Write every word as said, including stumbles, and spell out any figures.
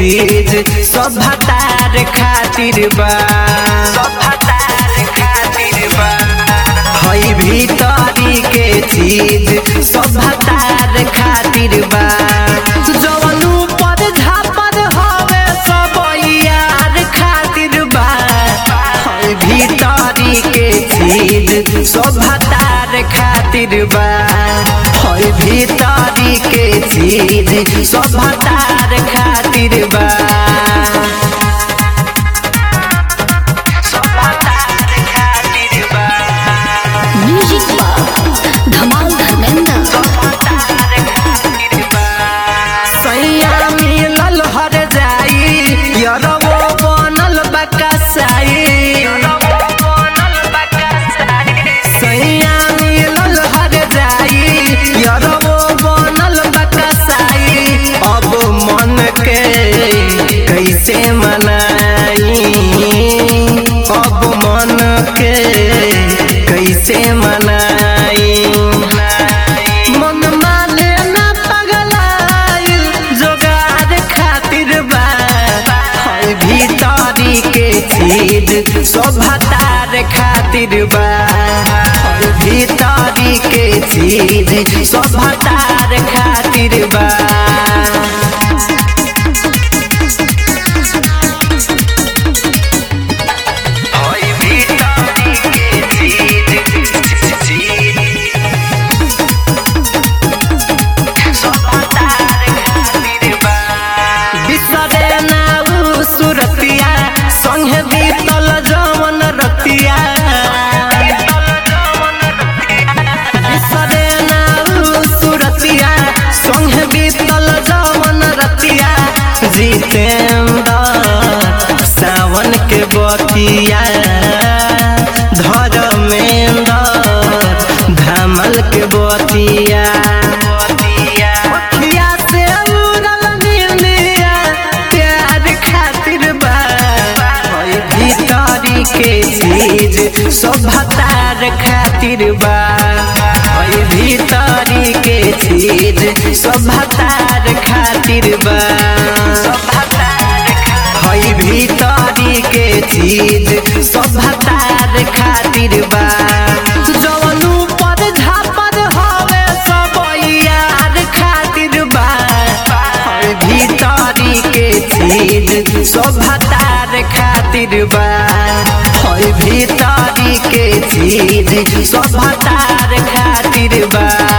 चीज सब भतार खातिर बा, सब भतार खातिर बा। हई भीतरी के चीज सब भतार खातिर बा, जवन ऊपर झापर हवे सब यार खातिर बा। हई भीतरी के चीज सब भतार खातिर बा, हई भीतरी के चीज सब भतार खातिर बा। म्यूजिक धमाल धर्मेंद्र। सैया मिलल हर जाई यरवो बनल बकसाई, सैया मिलल हर जाई यरवो बनल बकसाई। अब मन के कैसे मनाई, अब मन के कैसे मनाई। मन माने ना पगलाइल जोगार खातिर बा, हई भीतरी के चीज सब भतार खातिर बा। हई भीतरी के चीज सब भतार खातिर बा। सुरतिया संगे बीतल जवन रतिया, बिसरे ना सुरतिया संगे बीतल जवन रतिया। जितेंद्र सावन के बतिया, धर्मेंद्र धमल के बतिया। के चीज सब भतार खातिर बा, हई भीतरी के चीज सब भतार खातिर बा। हई भीतरी के चीज सब भतार खातिर बा, जवन ऊपर झापर हवे सब यार खातिर बा। हई भीतरी के चीज सब भतार खातिर बा, हई भीतरी के चीज सब भतार खातिर बा।